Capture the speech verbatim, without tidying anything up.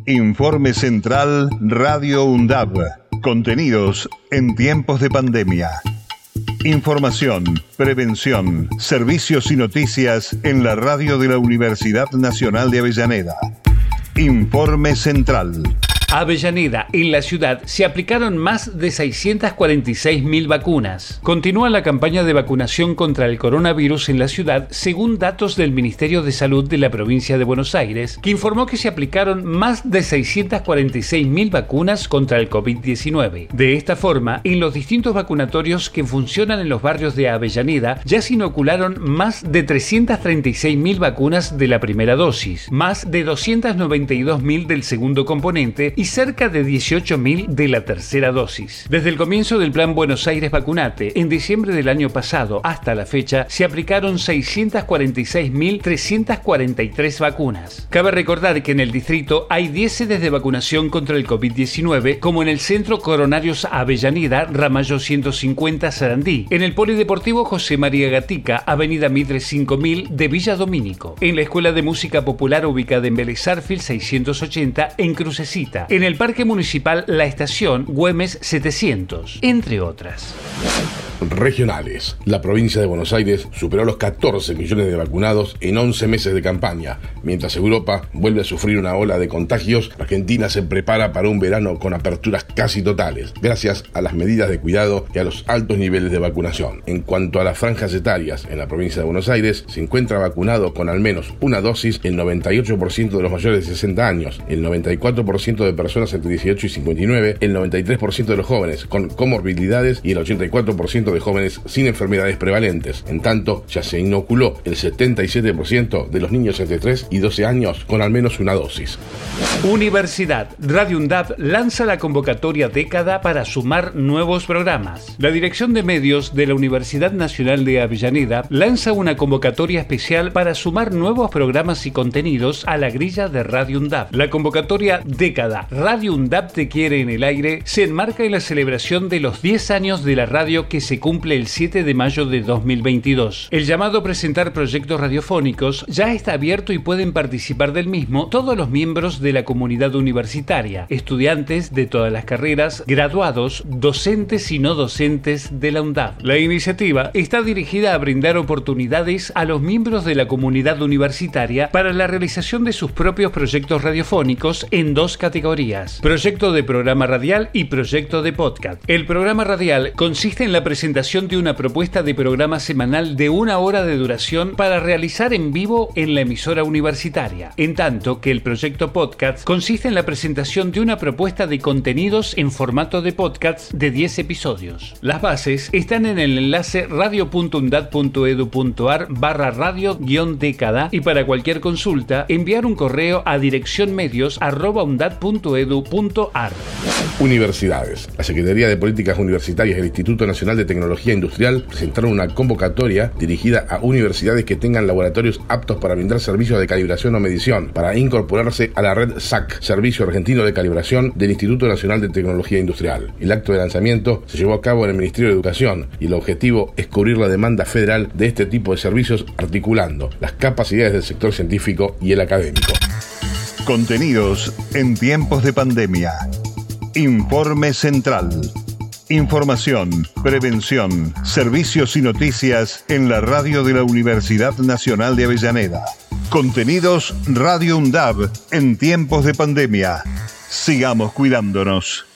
Informe Central Radio UNDAB. Contenidos en tiempos de pandemia. Información, prevención, servicios y noticias en la radio de la Universidad Nacional de Avellaneda. Informe Central. Avellaneda, en la ciudad, se aplicaron más de seiscientas cuarenta y seis mil vacunas. Continúa la campaña de vacunación contra el coronavirus en la ciudad, según datos del Ministerio de Salud de la provincia de Buenos Aires, que informó que se aplicaron más de seiscientas cuarenta y seis mil vacunas contra el COVID diecinueve. De esta forma, en los distintos vacunatorios que funcionan en los barrios de Avellaneda, ya se inocularon más de trescientas treinta y seis mil vacunas de la primera dosis, más de doscientas noventa y dos mil del segundo componente y cerca de dieciocho mil de la tercera dosis. Desde el comienzo del Plan Buenos Aires Vacunate, en diciembre del año pasado hasta la fecha, se aplicaron seiscientas cuarenta y seis mil trescientas cuarenta y tres vacunas. Cabe recordar que en el distrito hay diez sedes de vacunación contra el COVID diecinueve, como en el Centro Coronarios Avellaneda, Ramallo ciento cincuenta Sarandí, en el Polideportivo José María Gatica, Avenida Mitre cinco mil de Villa Domínico, en la Escuela de Música Popular ubicada en Vélez Sarsfield seiscientos ochenta en Crucecita, en el Parque Municipal La Estación, Güemes setecientos, entre otras. Regionales. La provincia de Buenos Aires superó los catorce millones de vacunados en once meses de campaña. Mientras Europa vuelve a sufrir una ola de contagios, Argentina se prepara para un verano con aperturas casi totales, gracias a las medidas de cuidado y a los altos niveles de vacunación. En cuanto a las franjas etarias, en la provincia de Buenos Aires se encuentra vacunado con al menos una dosis el noventa y ocho por ciento de los mayores de sesenta años, el noventa y cuatro por ciento de personas entre dieciocho y cincuenta y nueve, el noventa y tres por ciento de los jóvenes con comorbilidades y el ochenta y cuatro por ciento de jóvenes sin enfermedades prevalentes. En tanto, ya se inoculó el setenta y siete por ciento de los niños entre tres y doce años con al menos una dosis. Universidad. Radio UNDAB lanza la convocatoria Década para sumar nuevos programas. La Dirección de Medios de la Universidad Nacional de Avellaneda lanza una convocatoria especial para sumar nuevos programas y contenidos a la grilla de Radio UNDAB. La convocatoria Década Radio UNDAB te quiere en el aire se enmarca en la celebración de los diez años de la radio que se cumple el siete de mayo de dos mil veintidós. El llamado a presentar proyectos radiofónicos ya está abierto y pueden participar del mismo todos los miembros de la comunidad universitaria, estudiantes de todas las carreras, graduados, docentes y no docentes de la UNDAB. La iniciativa está dirigida a brindar oportunidades a los miembros de la comunidad universitaria para la realización de sus propios proyectos radiofónicos en dos categorías: proyecto de programa radial y proyecto de podcast. El programa radial consiste en la presentación de una propuesta de programa semanal de una hora de duración para realizar en vivo en la emisora universitaria, en tanto que el proyecto podcast consiste en la presentación de una propuesta de contenidos en formato de podcast de diez episodios. Las bases están en el enlace radio punto undad punto edu punto ar barra radio guión década y para cualquier consulta enviar un correo a direccionmedios arroba undad punto edu punto ar. Universidades. La Secretaría de Políticas Universitarias del Instituto Nacional de Tecnología Industrial presentaron una convocatoria dirigida a universidades que tengan laboratorios aptos para brindar servicios de calibración o medición, para incorporarse a la red S A C, Servicio Argentino de Calibración del Instituto Nacional de Tecnología Industrial. El acto de lanzamiento se llevó a cabo en el Ministerio de Educación y el objetivo es cubrir la demanda federal de este tipo de servicios, articulando las capacidades del sector científico y el académico. Contenidos en tiempos de pandemia. Informe Central. Información, prevención, servicios y noticias en la radio de la Universidad Nacional de Avellaneda. Contenidos Radio UNDAB en tiempos de pandemia. Sigamos cuidándonos.